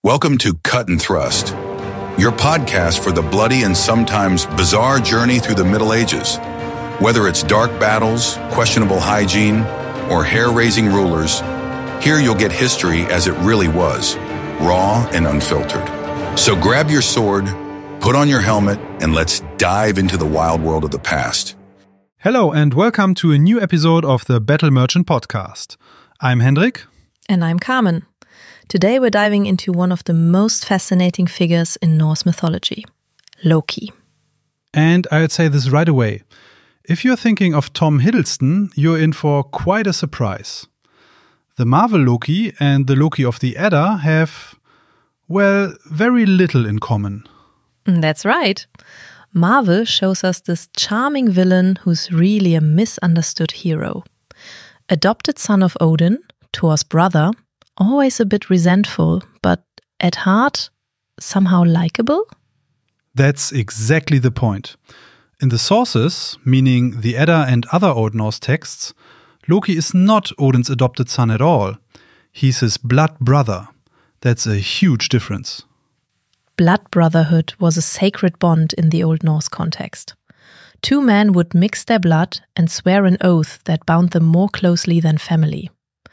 Welcome to Cut and Thrust, your podcast for the bloody and sometimes bizarre journey through the Middle Ages. Whether it's dark battles, questionable hygiene, or hair-raising rulers, here you'll get history as it really was, raw and unfiltered. So grab your sword, put on your helmet, and let's dive into the wild world of the past. Hello and welcome to a new episode of the Battle Merchant podcast. I'm Hendrik. And I'm Carmen. Today we're diving into one of the most fascinating figures in Norse mythology, Loki. And I'd say this right away. If you're thinking of Tom Hiddleston, you're in for quite a surprise. The Marvel Loki and the Loki of the Edda have, well, very little in common. That's right. Marvel shows us this charming villain who's really a misunderstood hero. Adopted son of Odin, Thor's brother, always a bit resentful, but at heart, somehow likable? That's exactly the point. In the sources, meaning the Edda and other Old Norse texts, Loki is not Odin's adopted son at all. He's his blood brother. That's a huge difference. Blood brotherhood was a sacred bond in the Old Norse context. Two men would mix their blood and swear an oath that bound them more closely than family.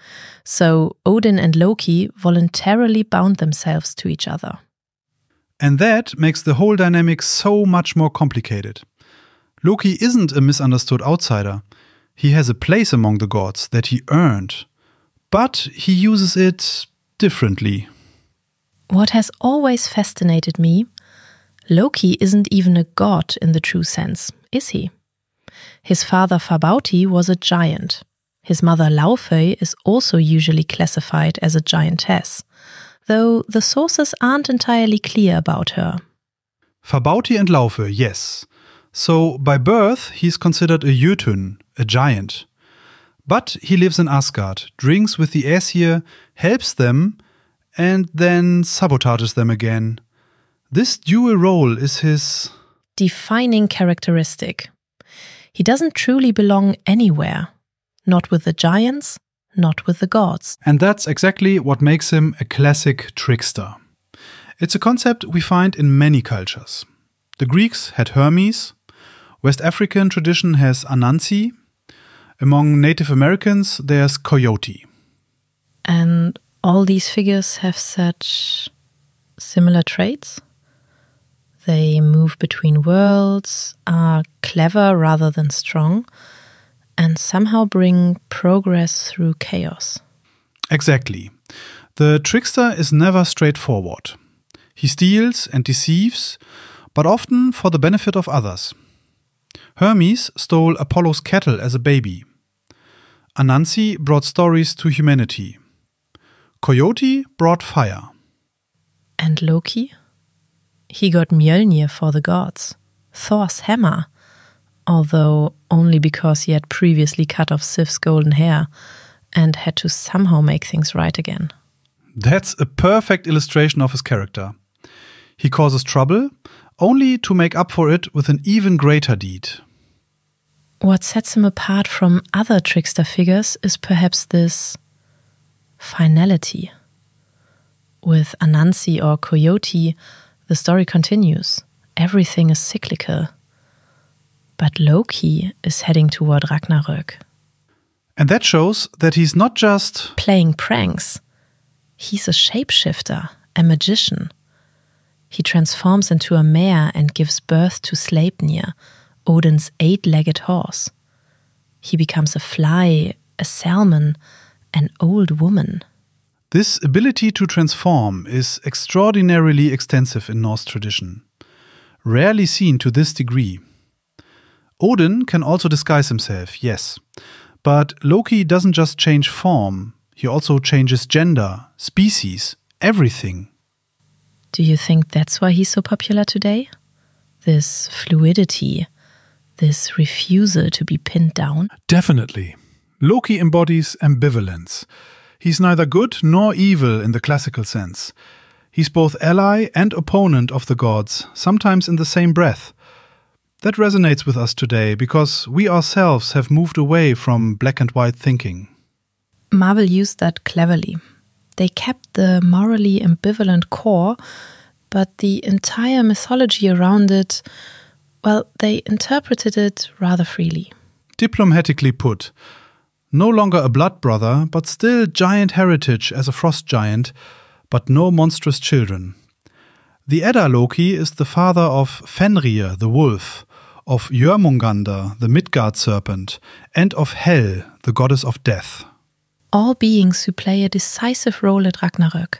So Odin and Loki voluntarily bound themselves to each other. And that makes the whole dynamic so much more complicated. Loki isn't a misunderstood outsider. He has a place among the gods that he earned. But he uses it differently. What has always fascinated me, Loki isn't even a god in the true sense, is he? His father Fabauti was a giant. His mother Laufey is also usually classified as a giantess, though the sources aren't entirely clear about her. Fabauti and Laufey, yes. So by birth he's considered a Jötun, a giant. But he lives in Asgard, drinks with the Aesir, helps them, and then sabotages them again. This dual role is his defining characteristic. He doesn't truly belong anywhere. Not with the giants, not with the gods. And that's exactly what makes him a classic trickster. It's a concept we find in many cultures. The Greeks had Hermes. West African tradition has Anansi. Among Native Americans, there's Coyote. And all these figures have such similar traits. They move between worlds, are clever rather than strong, and somehow bring progress through chaos. Exactly. The trickster is never straightforward. He steals and deceives, but often for the benefit of others. Hermes stole Apollo's cattle as a baby. Anansi brought stories to humanity. Coyote brought fire. And Loki? He got Mjolnir for the gods, Thor's hammer, although only because he had previously cut off Sif's golden hair and had to somehow make things right again. That's a perfect illustration of his character. He causes trouble, only to make up for it with an even greater deed. What sets him apart from other trickster figures is perhaps this finality. With Anansi or Coyote, the story continues. Everything is cyclical. But Loki is heading toward Ragnarök. And that shows that he's not just playing pranks. He's a shapeshifter, a magician. He transforms into a mare and gives birth to Sleipnir, Odin's 8-legged horse. He becomes a fly, a salmon, an old woman. This ability to transform is extraordinarily extensive in Norse tradition, rarely seen to this degree. Odin can also disguise himself, yes, but Loki doesn't just change form, he also changes gender, species, everything. Do you think that's why he's so popular today? This fluidity, this refusal to be pinned down? Definitely. Loki embodies ambivalence. He's neither good nor evil in the classical sense. He's both ally and opponent of the gods, sometimes in the same breath. That resonates with us today because we ourselves have moved away from black and white thinking. Marvel used that cleverly. They kept the morally ambivalent core, but the entire mythology around it, well, they interpreted it rather freely. Diplomatically put, no longer a blood brother, but still giant heritage as a frost giant, but no monstrous children. The Edda Loki is the father of Fenrir, the wolf, of Jörmungandr, the Midgard serpent, and of Hel, the goddess of death. All beings who play a decisive role at Ragnarök.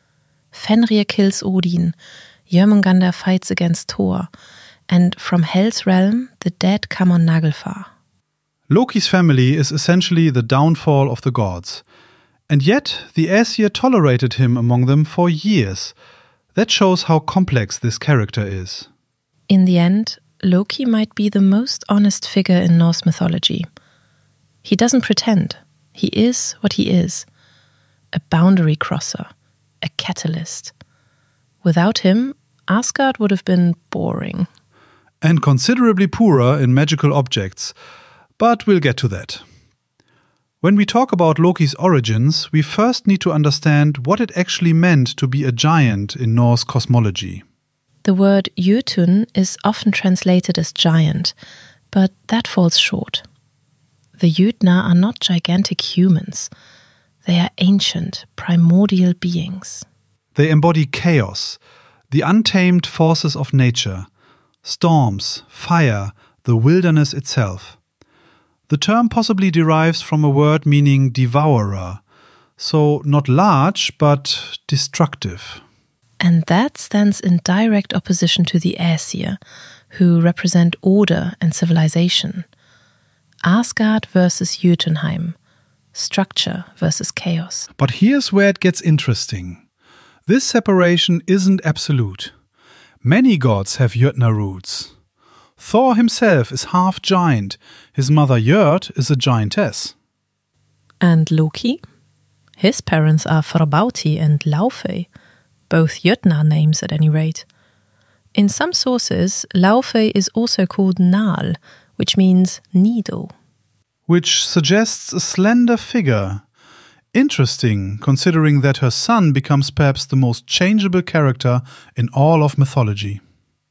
Fenrir kills Odin, Jörmungandr fights against Thor, and from Hel's realm, the dead come on Naglfar. Loki's family is essentially the downfall of the gods. And yet, the Aesir tolerated him among them for years. That shows how complex this character is. In the end, Loki might be the most honest figure in Norse mythology. He doesn't pretend. He is what he is. A boundary crosser. A catalyst. Without him, Asgard would have been boring. And considerably poorer in magical objects. But we'll get to that. When we talk about Loki's origins, we first need to understand what it actually meant to be a giant in Norse cosmology. The word Jötun is often translated as giant, but that falls short. The Jötnar are not gigantic humans. They are ancient, primordial beings. They embody chaos, the untamed forces of nature, storms, fire, the wilderness itself. The term possibly derives from a word meaning devourer, so not large, but destructive. And that stands in direct opposition to the Aesir, who represent order and civilization. Asgard versus Jötunheim, structure versus chaos. But here's where it gets interesting. This separation isn't absolute. Many gods have Jötnar roots. Thor himself is half giant. His mother Jörd is a giantess. And Loki? His parents are Farbauti and Laufey, both Jötnar names at any rate. In some sources, Laufey is also called Nal, which means needle. Which suggests a slender figure. Interesting, considering that her son becomes perhaps the most changeable character in all of mythology.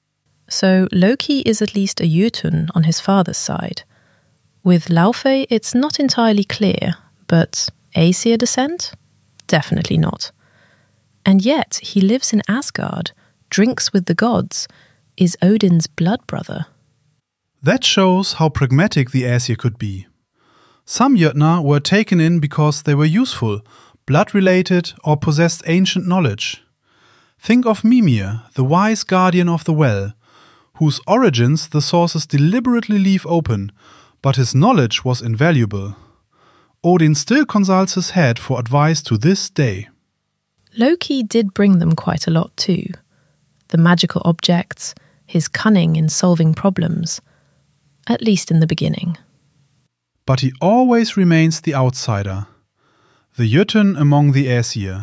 So Loki is at least a Jötun on his father's side. With Laufey, it's not entirely clear, but Aesir descent? Definitely not. And yet he lives in Asgard, drinks with the gods, is Odin's blood brother. That shows how pragmatic the Aesir could be. Some Jötnar were taken in because they were useful, blood-related, or possessed ancient knowledge. Think of Mimir, the wise guardian of the well, whose origins the sources deliberately leave open, but his knowledge was invaluable. Odin still consults his head for advice to this day. Loki did bring them quite a lot too. The magical objects, his cunning in solving problems, at least in the beginning. But he always remains the outsider, the Jötun among the Aesir.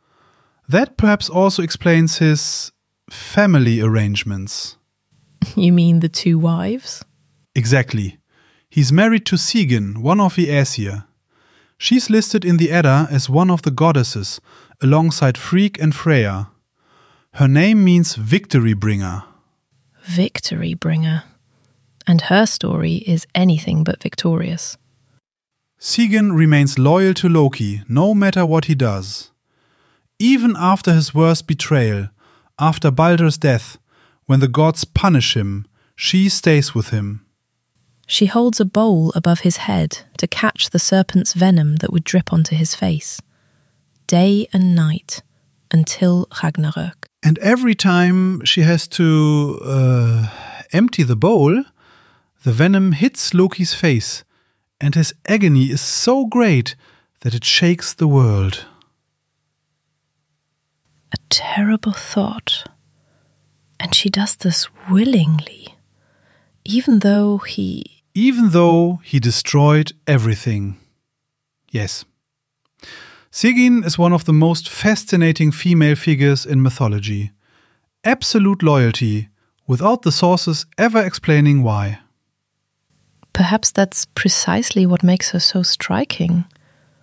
That perhaps also explains his family arrangements. You mean the two wives? Exactly. He's married to Sigyn, one of the Aesir. She's listed in the Edda as one of the goddesses, alongside Frigg and Freya. Her name means victory bringer. Victory bringer. And her story is anything but victorious. Sigyn remains loyal to Loki, no matter what he does. Even after his worst betrayal, after Baldur's death, when the gods punish him, she stays with him. She holds a bowl above his head to catch the serpent's venom that would drip onto his face. Day and night, until Ragnarök. And every time she has to empty the bowl, the venom hits Loki's face, and his agony is so great that it shakes the world. A terrible thought. And she does this willingly, even though he destroyed everything. Yes. Sigyn is one of the most fascinating female figures in mythology. Absolute loyalty, without the sources ever explaining why. Perhaps that's precisely what makes her so striking.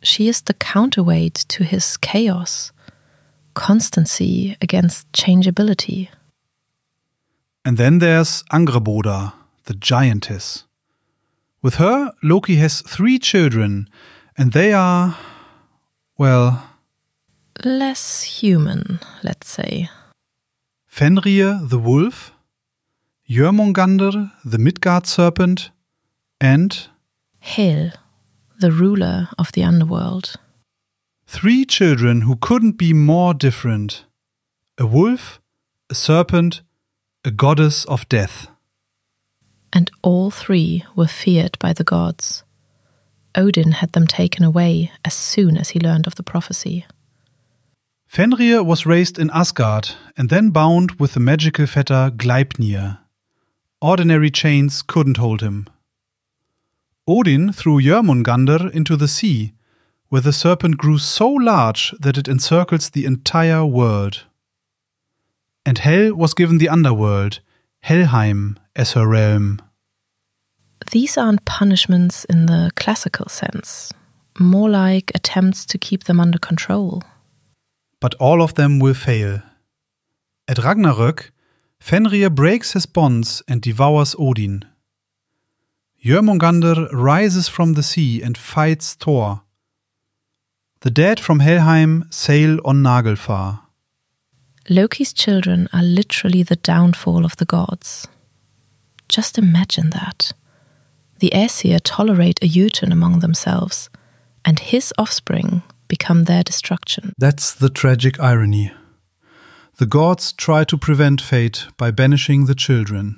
She is the counterweight to his chaos, constancy against changeability. And then there's Angrboda, the giantess. With her, Loki has 3 children, and they are, well, less human, let's say. Fenrir the wolf, Jörmungandr the Midgard serpent, and Hel, the ruler of the underworld. 3 children who couldn't be more different. A wolf, a serpent, a goddess of death. And all 3 were feared by the gods. Odin had them taken away as soon as he learned of the prophecy. Fenrir was raised in Asgard and then bound with the magical fetter Gleipnir. Ordinary chains couldn't hold him. Odin threw Jörmungandr into the sea, where the serpent grew so large that it encircles the entire world. And Hel was given the underworld, Helheim, as her realm. These aren't punishments in the classical sense, more like attempts to keep them under control. But all of them will fail. At Ragnarök, Fenrir breaks his bonds and devours Odin. Jörmungandr rises from the sea and fights Thor. The dead from Helheim sail on Naglfar. Loki's children are literally the downfall of the gods. Just imagine that. The Aesir tolerate a Jotun among themselves, and his offspring become their destruction. That's the tragic irony. The gods try to prevent fate by banishing the children.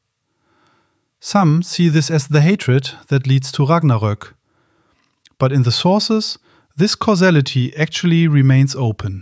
Some see this as the hatred that leads to Ragnarök. But in the sources, this causality actually remains open.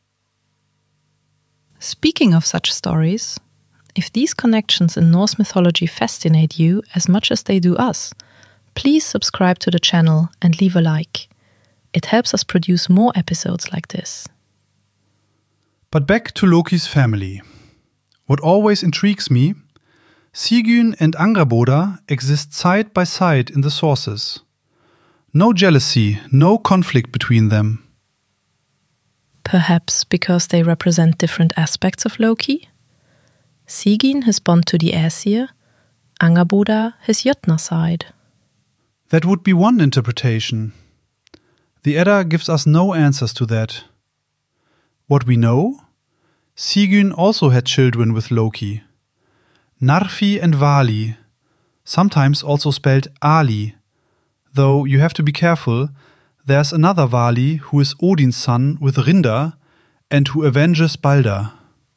Speaking of such stories, if these connections in Norse mythology fascinate you as much as they do us, please subscribe to the channel and leave a like. It helps us produce more episodes like this. But back to Loki's family. What always intrigues me, Sigyn and Angrboda exist side by side in the sources. No jealousy, no conflict between them. Perhaps because they represent different aspects of Loki? Sigyn his bond to the Aesir, Angrboda his Jötnar side. That would be one interpretation. The Edda gives us no answers to that. What we know? Sigyn also had children with Loki. Narfi and Vali, sometimes also spelled Ali, though you have to be careful, there's another Vali who is Odin's son with Rindar and who avenges Balder.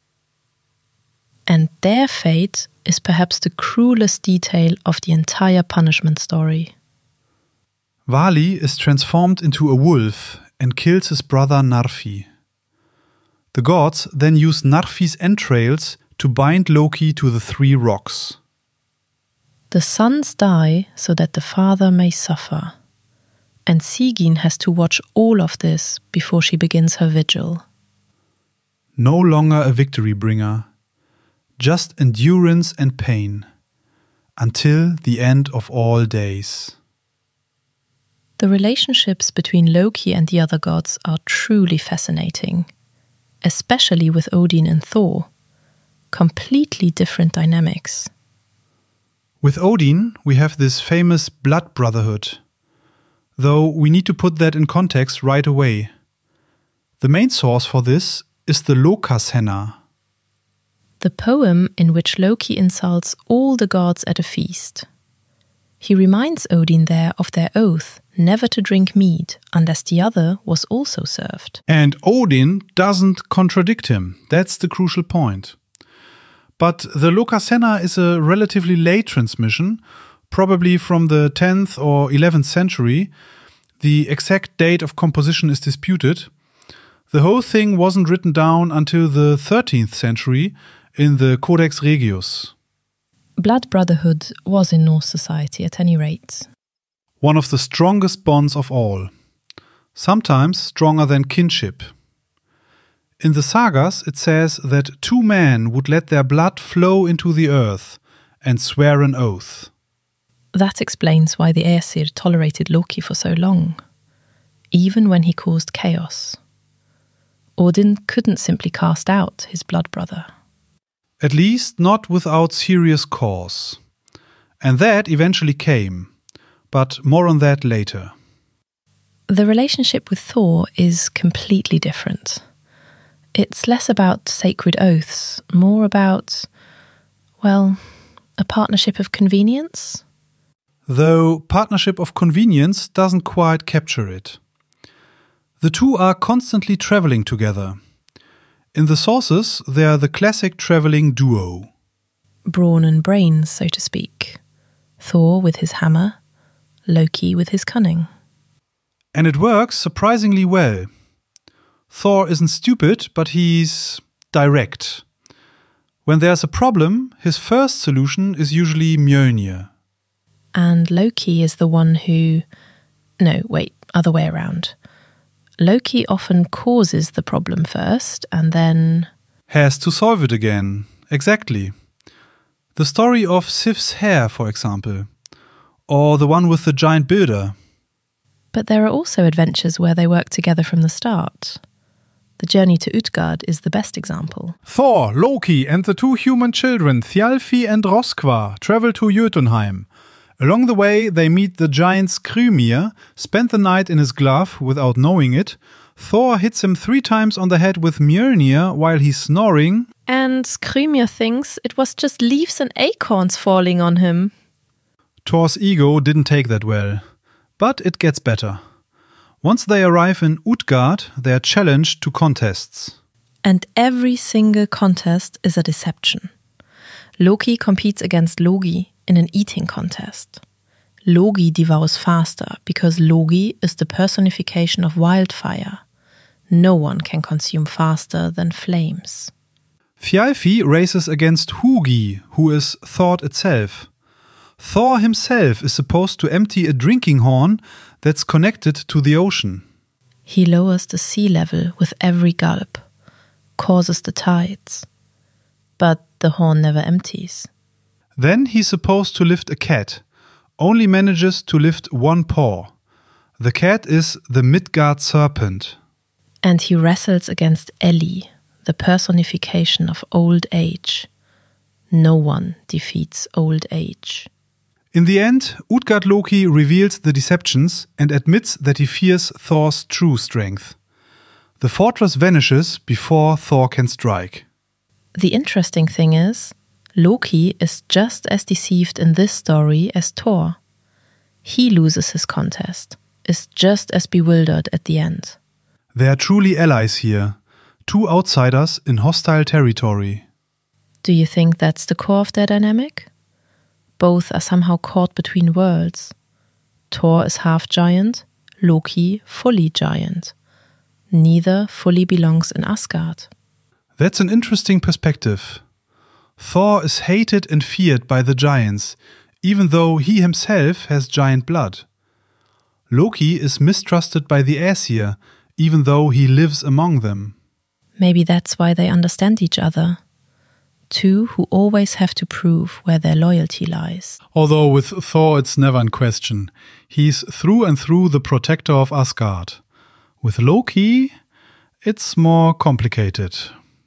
And their fate is perhaps the cruelest detail of the entire punishment story. Vali is transformed into a wolf and kills his brother Narfi. The gods then use Narfi's entrails to bind Loki to the 3 rocks. The sons die so that the father may suffer, and Sigyn has to watch all of this before she begins her vigil. No longer a victory bringer, just endurance and pain, until the end of all days. The relationships between Loki and the other gods are truly fascinating, especially with Odin and Thor. Completely different dynamics. With Odin, we have this famous blood brotherhood, though we need to put that in context right away. The main source for this is the Lokasenna, the poem in which Loki insults all the gods at a feast. He reminds Odin there of their oath never to drink mead unless the other was also served. And Odin doesn't contradict him. That's the crucial point. But the Lokasenna is a relatively late transmission, probably from the 10th or 11th century. The exact date of composition is disputed. The whole thing wasn't written down until the 13th century in the Codex Regius. Blood brotherhood was in Norse society at any rate. One of the strongest bonds of all, sometimes stronger than kinship. In the sagas, it says that 2 men would let their blood flow into the earth and swear an oath. That explains why the Aesir tolerated Loki for so long. even when he caused chaos. Odin couldn't simply cast out his blood brother. At least not without serious cause. And that eventually came, but more on that later. The relationship with Thor is completely different. It's less about sacred oaths, more about, well, a partnership of convenience? Though partnership of convenience doesn't quite capture it. The two are constantly traveling together. In the sources, they are the classic traveling duo. Brawn and brains, so to speak. Thor with his hammer, Loki with his cunning. And it works surprisingly well. Thor isn't stupid, but he's direct. When there's a problem, his first solution is usually Mjolnir. And Loki is the one who... No, wait, other way around. Loki often causes the problem first and then... Has to solve it again. Exactly. The story of Sif's hair, for example. Or the one with the giant builder. But there are also adventures where they work together from the start. The journey to Utgard is the best example. Thor, Loki and the two human children, Thjalfi and Roskva, travel to Jotunheim. Along the way, they meet the giant Skrymir, spend the night in his glove without knowing it. Thor hits him 3 times on the head with Mjolnir while he's snoring. And Skrymir thinks it was just leaves and acorns falling on him. Thor's ego didn't take that well. But it gets better. Once they arrive in Utgard, they are challenged to contests. And every single contest is a deception. Loki competes against Logi in an eating contest. Logi devours faster because Logi is the personification of wildfire. No one can consume faster than flames. Thjalfi races against Hugi, who is thought itself. Thor himself is supposed to empty a drinking horn that's connected to the ocean. He lowers the sea level with every gulp, causes the tides. But the horn never empties. Then he's supposed to lift a cat, only manages to lift one paw. The cat is the Midgard serpent. And he wrestles against Ellie, the personification of old age. No one defeats old age. In the end, Utgard Loki reveals the deceptions and admits that he fears Thor's true strength. The fortress vanishes before Thor can strike. The interesting thing is, Loki is just as deceived in this story as Thor. He loses his contest, is just as bewildered at the end. They are truly allies here, 2 outsiders in hostile territory. Do you think that's the core of their dynamic? Both are somehow caught between worlds. Thor is half giant, Loki fully giant. Neither fully belongs in Asgard. That's an interesting perspective. Thor is hated and feared by the giants, even though he himself has giant blood. Loki is mistrusted by the Aesir, even though he lives among them. Maybe that's why they understand each other. 2 who always have to prove where their loyalty lies. Although with Thor it's never in question. He's through and through the protector of Asgard. With Loki, it's more complicated.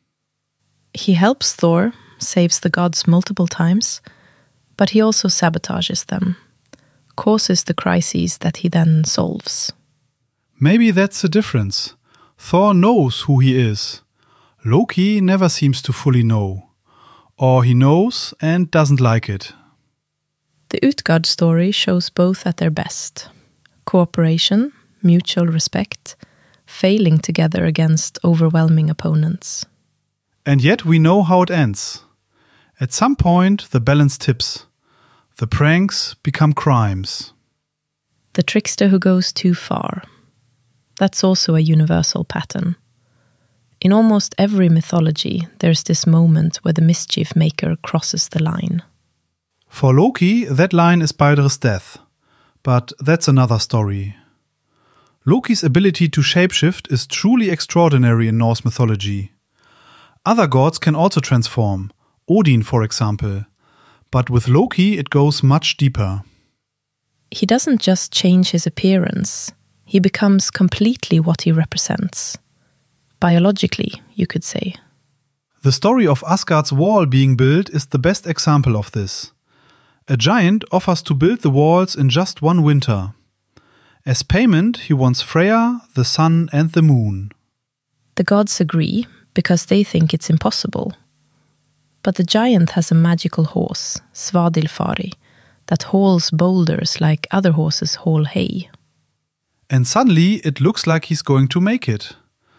He helps Thor, saves the gods multiple times, but he also sabotages them, causes the crises that he then solves. Maybe that's the difference. Thor knows who he is. Loki never seems to fully know. Or he knows and doesn't like it. The Utgard story shows both at their best. Cooperation, mutual respect, failing together against overwhelming opponents. And yet we know how it ends. At some point the balance tips. The pranks become crimes. The trickster who goes too far. That's also a universal pattern. In almost every mythology, there's this moment where the mischief maker crosses the line. For Loki, that line is Baldr's death. But that's another story. Loki's ability to shapeshift is truly extraordinary in Norse mythology. Other gods can also transform, Odin for example. But with Loki it goes much deeper. He doesn't just change his appearance, He becomes completely what he represents. Biologically, you could say. The story of Asgard's wall being built is the best example of this. A giant offers to build the walls in just one winter. As payment, he wants Freya, the sun and the moon. The gods agree because they think it's impossible. But the giant has a magical horse, Svadilfari, that hauls boulders like other horses haul hay. And suddenly it looks like he's going to make it.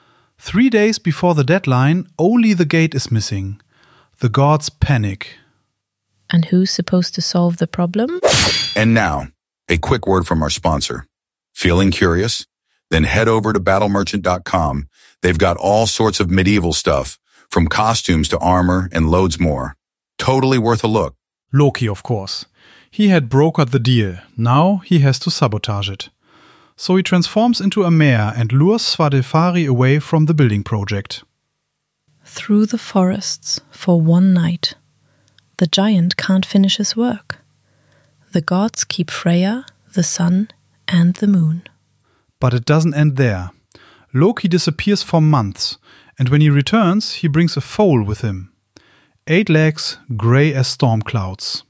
3 days before the deadline, only the gate is missing. The gods panic. And who's supposed to solve the problem? And now, a quick word from our sponsor. Feeling curious? Then head over to battlemerchant.com. They've got all sorts of medieval stuff, from costumes to armor and loads more. Totally worth a look. Loki, of course. He had brokered the deal. Now he has to sabotage it. So he transforms into a mare and lures Svadilfari away from the building project. Through the forests for one night, the giant can't finish his work. The gods keep Freya, the sun, and the moon. But it doesn't end there. Loki disappears for months, and when he returns, he brings a foal with him. 8 legs, grey as storm clouds.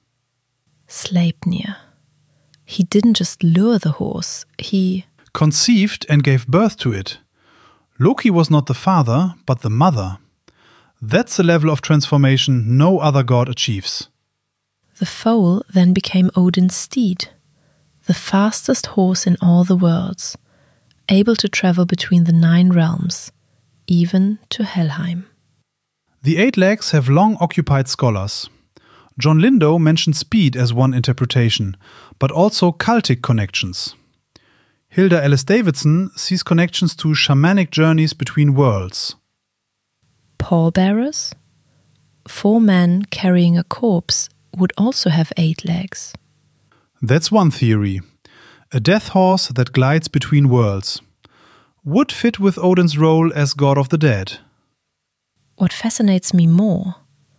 Sleipnir. He didn't just lure the horse, he conceived and gave birth to it. Loki was not the father, but the mother. That's a level of transformation no other god achieves. The foal then became Odin's steed, the fastest horse in all the worlds, able to travel between the 9 realms, even to Helheim. The 8 legs have long occupied scholars. John Lindow mentioned speed as one interpretation, but also cultic connections. Hilda Ellis Davidson sees connections to shamanic journeys between worlds. Pallbearers? 4 men carrying a corpse would also have 8 legs. That's one theory. A death horse that glides between worlds. Would fit with Odin's role as god of the dead. What fascinates me more,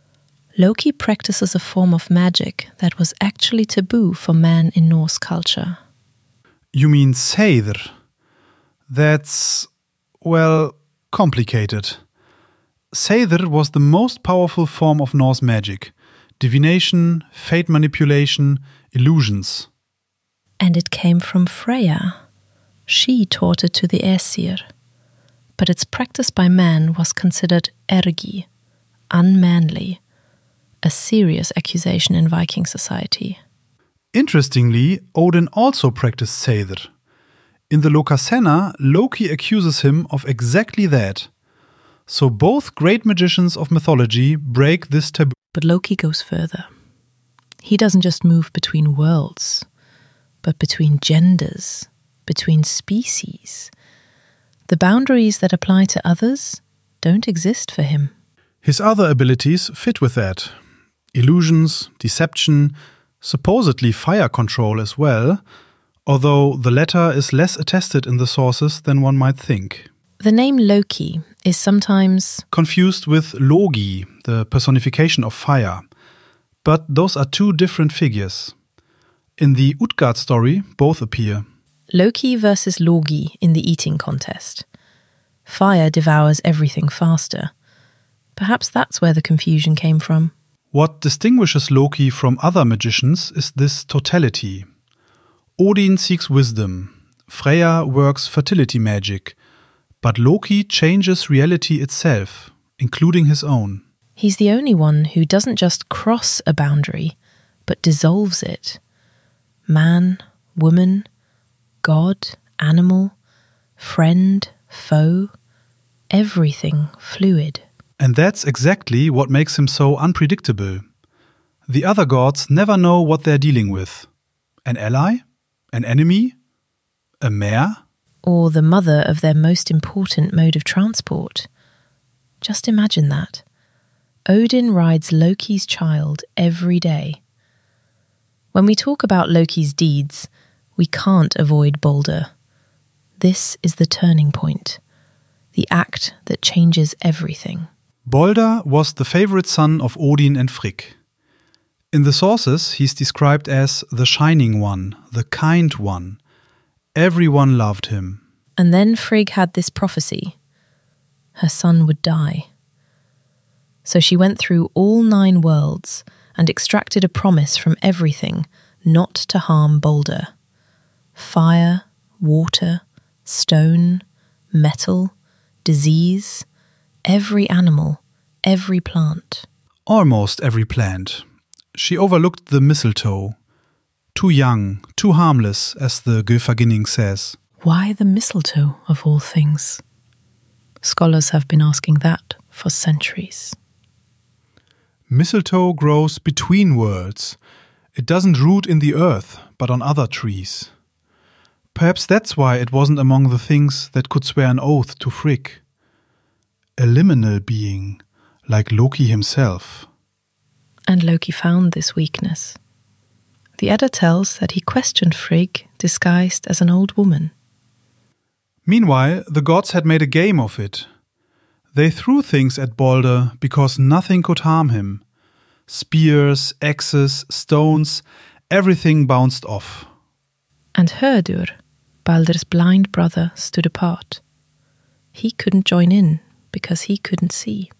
Loki practices a form of magic that was actually taboo for man in Norse culture. You mean Seidr? That's, well, complicated. Seidr was the most powerful form of Norse magic. Divination, fate manipulation, illusions. And it came from Freya. She taught it to the Aesir. But its practice by man was considered ergi, unmanly, a serious accusation in Viking society. Interestingly, Odin also practiced Seidr. In the Lokasenna, Loki accuses him of exactly that. So both great magicians of mythology break this taboo. But Loki goes further. He doesn't just move between worlds, but between genders, between species. The boundaries that apply to others don't exist for him. His other abilities fit with that. Illusions, deception, supposedly fire control as well, although the latter is less attested in the sources than one might think. The name Loki is sometimes confused with Logi, the personification of fire. But those are 2 different figures. In the Utgard story, both appear. Loki versus Logi in the eating contest. Fire devours everything faster. Perhaps that's where the confusion came from. What distinguishes Loki from other magicians is this totality. Odin seeks wisdom. Freya works fertility magic. But Loki changes reality itself, including his own. He's the only one who doesn't just cross a boundary, but dissolves it. Man, woman, god, animal, friend, foe, everything fluid. And that's exactly what makes him so unpredictable. The other gods never know what they're dealing with. An ally? An enemy? A mare? Or the mother of their most important mode of transport. Just imagine that. Odin rides Loki's child every day. When we talk about Loki's deeds, we can't avoid Balder. This is the turning point, the act that changes everything. Balder was the favorite son of Odin and Frigg. In the sources, he's described as the shining one, the kind one. Everyone loved him. And then Frigg had this prophecy. Her son would die. So she went through all 9 worlds and extracted a promise from everything not to harm Balder. Fire, water, stone, metal, disease, every animal, every plant. Almost every plant. She overlooked the mistletoe. Too young, too harmless, as the Gylfaginning says. Why the mistletoe, of all things? Scholars have been asking that for centuries. Mistletoe grows between worlds. It doesn't root in the earth, but on other trees. Perhaps that's why it wasn't among the things that could swear an oath to Frigg. A liminal being, like Loki himself. And Loki found this weakness. The Edda tells that he questioned Frigg disguised as an old woman. Meanwhile, the gods had made a game of it. They threw things at Balder because nothing could harm him. Spears, axes, stones, everything bounced off. And Hödur, Balder's blind brother, stood apart. He couldn't join in because he couldn't see.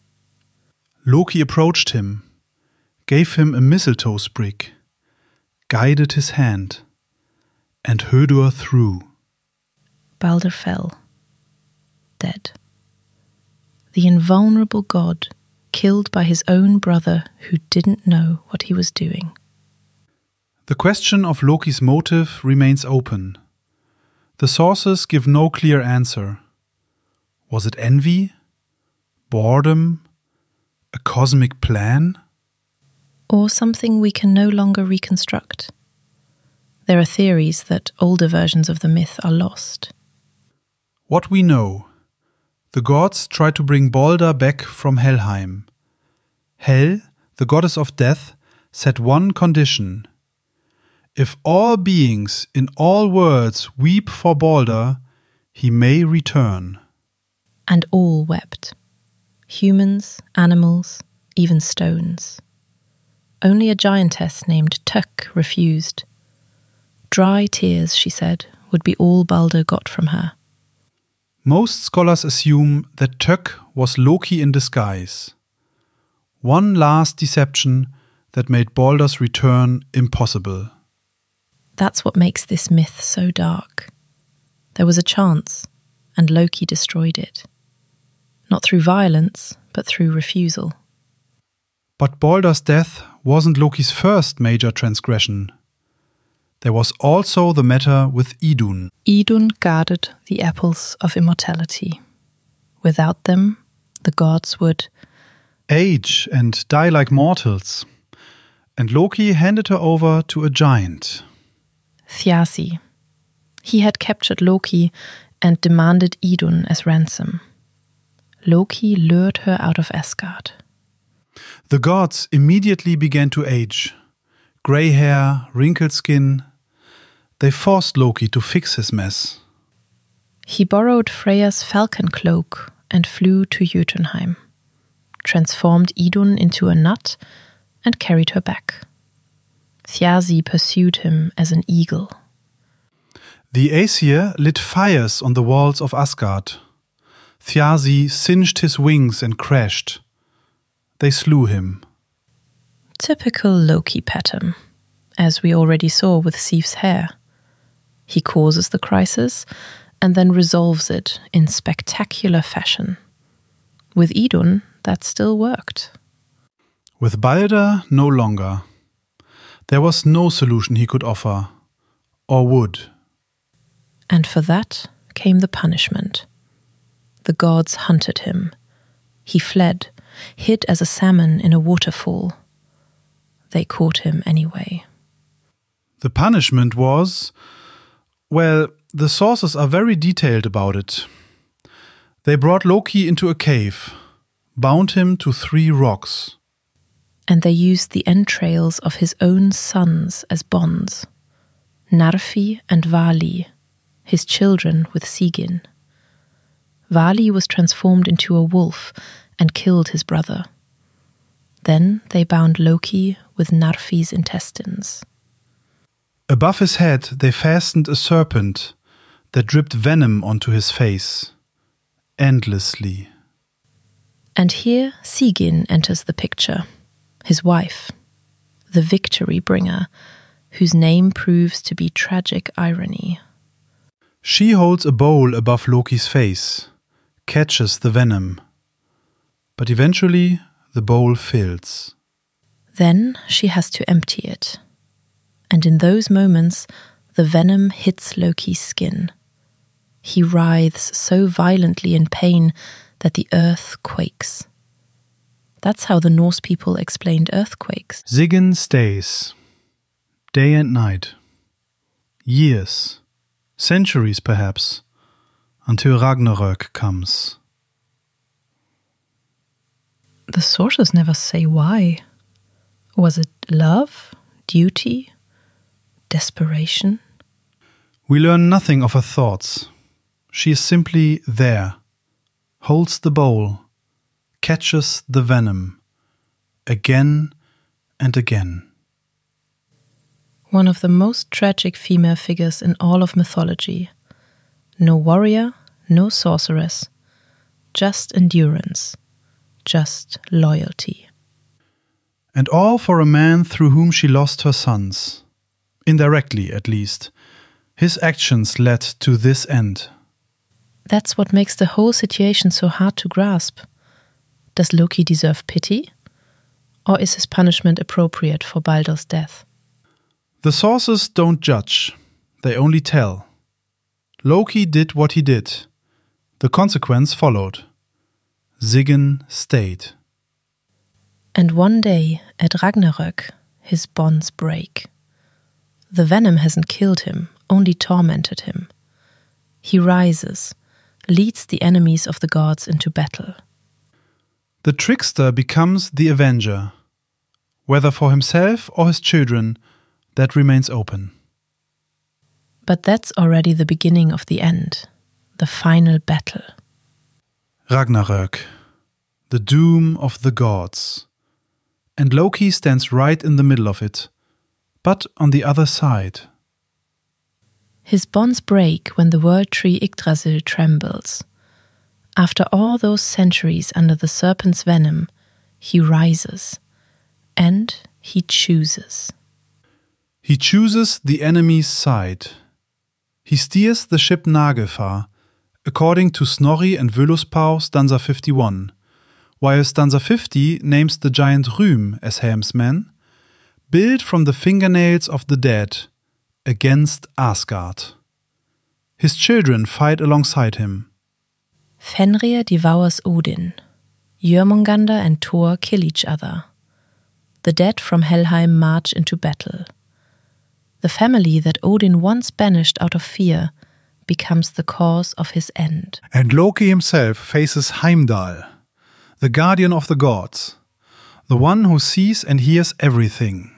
Loki approached him, gave him a mistletoe sprig, guided his hand, and Hödur threw. Balder fell, dead. The invulnerable god, killed by his own brother who didn't know what he was doing. The question of Loki's motive remains open. The sources give no clear answer. Was it envy? Boredom? A cosmic plan? Or something we can no longer reconstruct? There are theories that older versions of the myth are lost. What we know. The gods try to bring Balder back from Helheim. Hel, the goddess of death, set one condition. If all beings in all worlds weep for Balder, he may return. And all wept. Humans, animals, even stones. Only a giantess named Tök refused. Dry tears, she said, would be all Balder got from her. Most scholars assume that Tök was Loki in disguise. One last deception that made Balder's return impossible. That's what makes this myth so dark. There was a chance, and Loki destroyed it. Not through violence, but through refusal. But Balder's death wasn't Loki's first major transgression. There was also the matter with Idun. Idun guarded the apples of immortality. Without them, the gods would age and die like mortals. And Loki handed her over to a giant. Thiassi. He had captured Loki and demanded Idun as ransom. Loki lured her out of Asgard. The gods immediately began to age. Grey hair, wrinkled skin. They forced Loki to fix his mess. He borrowed Freya's falcon cloak and flew to Jotunheim, transformed Idun into a nut, and carried her back. Thiassi pursued him as an eagle. The Aesir lit fires on the walls of Asgard. Thiassi singed his wings and crashed. They slew him. Typical Loki pattern, as we already saw with Sif's hair. He causes the crisis and then resolves it in spectacular fashion. With Idun, that still worked. With Balder, no longer. There was no solution he could offer, or would. And for that came the punishment. The gods hunted him. He fled, hid as a salmon in a waterfall. They caught him anyway. The punishment was, well, the sources are very detailed about it. They brought Loki into a cave, bound him to 3 rocks. And they used the entrails of his own sons as bonds. Narfi and Vali, his children with Sigyn. Vali was transformed into a wolf and killed his brother. Then they bound Loki with Narfi's intestines. Above his head they fastened a serpent, that dripped venom onto his face, endlessly. And here Sigyn enters the picture, his wife, the victory bringer, whose name proves to be tragic irony. She holds a bowl above Loki's face, catches the venom. But eventually the bowl fills. Then she has to empty it. And in those moments, the venom hits Loki's skin. He writhes so violently in pain that the earth quakes. That's how the Norse people explained earthquakes. Sigyn stays, day and night, years, centuries perhaps, until Ragnarök comes. The sources never say why. Was it love, duty, desperation? We learn nothing of her thoughts. She is simply there, holds the bowl, catches the venom, again and again. One of the most tragic female figures in all of mythology. No warrior, no sorceress, just endurance, just loyalty. And all for a man through whom she lost her sons. Indirectly, at least. His actions led to this end. That's what makes the whole situation so hard to grasp. Does Loki deserve pity? Or is his punishment appropriate for Baldur's death? The sources don't judge, they only tell. Loki did what he did. The consequence followed. Sigyn stayed. And one day, at Ragnarök, his bonds break. The venom hasn't killed him, only tormented him. He rises, leads the enemies of the gods into battle. The trickster becomes the avenger. Whether for himself or his children, that remains open. But that's already the beginning of the end, the final battle. Ragnarök, the doom of the gods. And Loki stands right in the middle of it, but on the other side. His bonds break when the world tree Yggdrasil trembles. After all those centuries under the serpent's venom, he rises, and he chooses. He chooses the enemy's side. He steers the ship Naglfar, according to Snorri and Völuspá stanza 51, while stanza 50 names the giant Hrym as helmsman, built from the fingernails of the dead, against Asgard. His children fight alongside him. Fenrir devours Odin. Jörmungandr and Thor kill each other. The dead from Helheim march into battle. The family that Odin once banished out of fear becomes the cause of his end. And Loki himself faces Heimdall, the guardian of the gods, the one who sees and hears everything.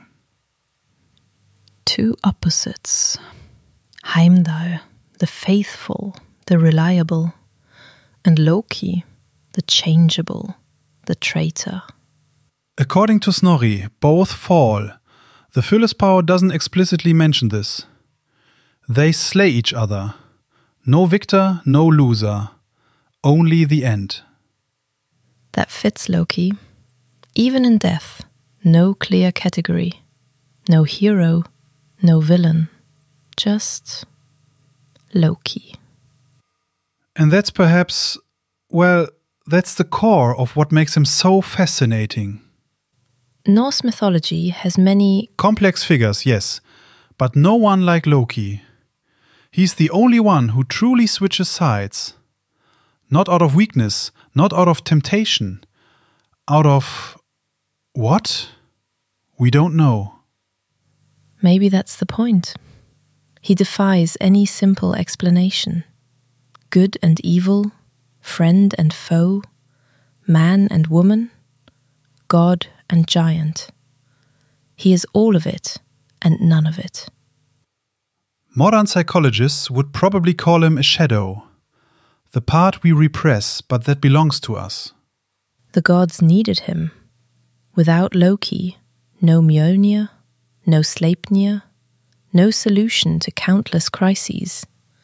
Two opposites. Heimdall, the faithful, the reliable, and Loki, the changeable, the traitor. According to Snorri, both fall. The Völuspá doesn't explicitly mention this. They slay each other. No victor, no loser. Only the end. That fits Loki. Even in death, no clear category. No hero, no villain. Just Loki. And that's perhaps, well, that's the core of what makes him so fascinating. Norse mythology has many complex figures, yes, but no one like Loki. He's the only one who truly switches sides. Not out of weakness, not out of temptation. Out of what? We don't know. Maybe that's the point. He defies any simple explanation. Good and evil, friend and foe, man and woman, God and giant. He is all of it and none of it. Modern psychologists would probably call him a shadow, the part we repress but that belongs to us. The gods needed him. Without Loki, no Mjolnir, no Sleipnir, no solution to countless crises.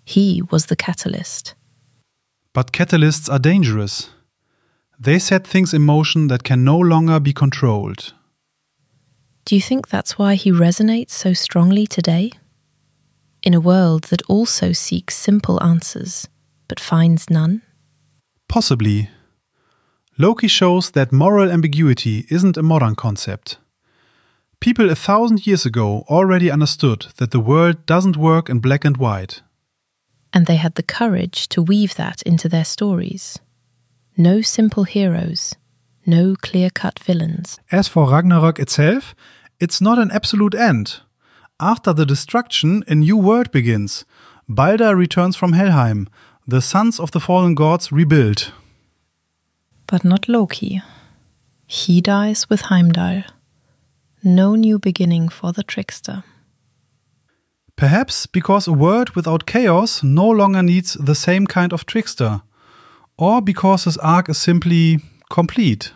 He was the catalyst. But catalysts are dangerous. They set things in motion that can no longer be controlled. Do you think that's why he resonates so strongly today? In a world that also seeks simple answers, but finds none? Possibly. Loki shows that moral ambiguity isn't a modern concept. People 1,000 years ago already understood that the world doesn't work in black and white. And they had the courage to weave that into their stories. No simple heroes, no clear-cut villains. As for Ragnarok itself, it's not an absolute end. After the destruction, a new world begins. Balder returns from Helheim. The sons of the fallen gods rebuild. But not Loki. He dies with Heimdall. No new beginning for the trickster. Perhaps because a world without chaos no longer needs the same kind of trickster. Or because his arc is simply complete.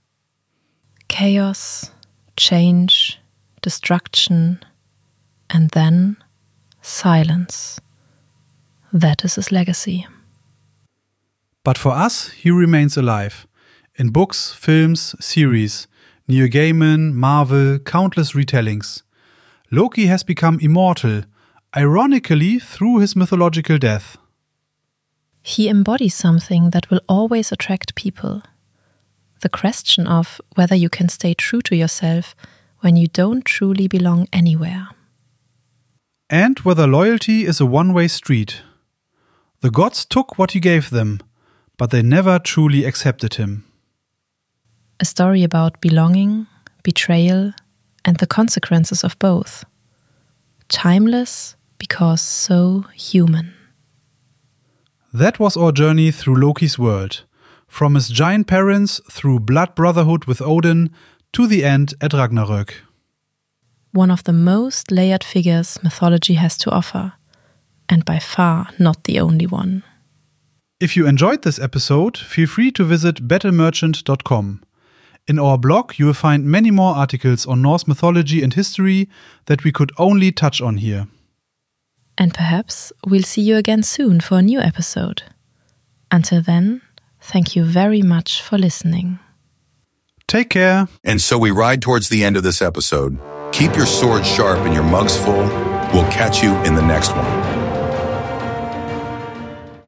Chaos, change, destruction, and then silence. That is his legacy. But for us, he remains alive. In books, films, series, Neil Gaiman, Marvel, countless retellings. Loki has become immortal, ironically through his mythological death. He embodies something that will always attract people. The question of whether you can stay true to yourself when you don't truly belong anywhere. And whether loyalty is a one-way street. The gods took what he gave them, but they never truly accepted him. A story about belonging, betrayal, and the consequences of both. Timeless because so human. That was our journey through Loki's world. From his giant parents through blood brotherhood with Odin to the end at Ragnarök. One of the most layered figures mythology has to offer, and by far not the only one. If you enjoyed this episode, feel free to visit battlemerchant.com. In our blog, you will find many more articles on Norse mythology and history that we could only touch on here. And perhaps we'll see you again soon for a new episode. Until then, thank you very much for listening. Take care. And so we ride towards the end of this episode. Keep your sword sharp and your mugs full. We'll catch you in the next one.